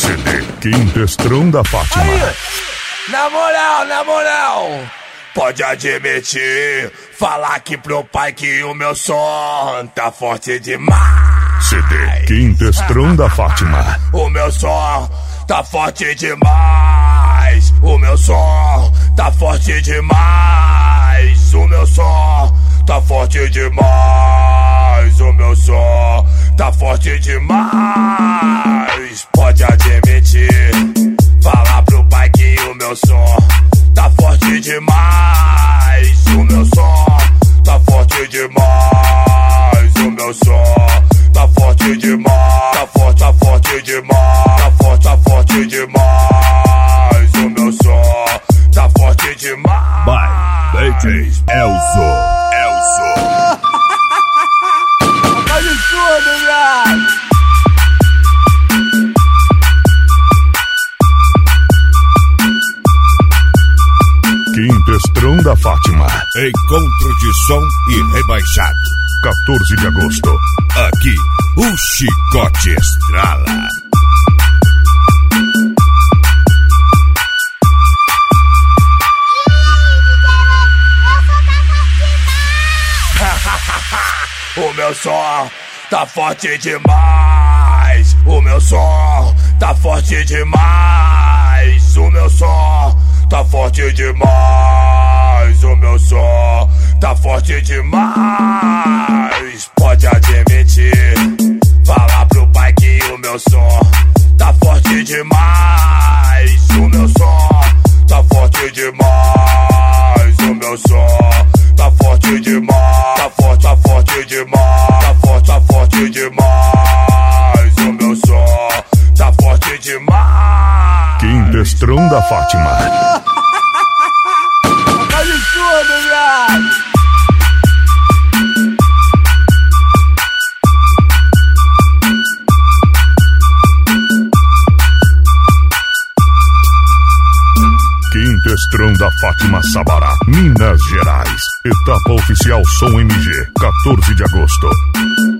CD Quintestrão da Fátima. Aí, na moral, pode admitir, falar aqui pro pai que o meu som tá forte demais. CD Quintestrão da Fátima. O meu som tá forte demais. O meu som tá forte demais. O meu som tá forte demais. O meu som tá forte demais. Pode admitir, falar pro pai que o meu som tá forte demais. O meu som tá forte demais. O meu som tá forte demais. Tá forte demais. Tá forte demais. O meu som tá forte demais. By DJ Elzo. Faz tudo, viado. Quintestrão da Fátima. Encontro de som e rebaixado. 14 de agosto. Aqui, o chicote estrala. O meu som tá forte demais. O meu som tá forte demais. O meu som tá forte demais. O meu som tá forte demais. Pode admitir, falar pro pai que o meu som tá forte demais. O meu som tá forte demais. O meu som tá forte demais. Tá forte demais. Tá forte demais. O meu som tá forte demais. Quintestrão da Fátima. Faz tudo, viado. Quintestrão da Fátima Sabará, Minas Gerais. Etapa oficial Som MG, 14 de agosto.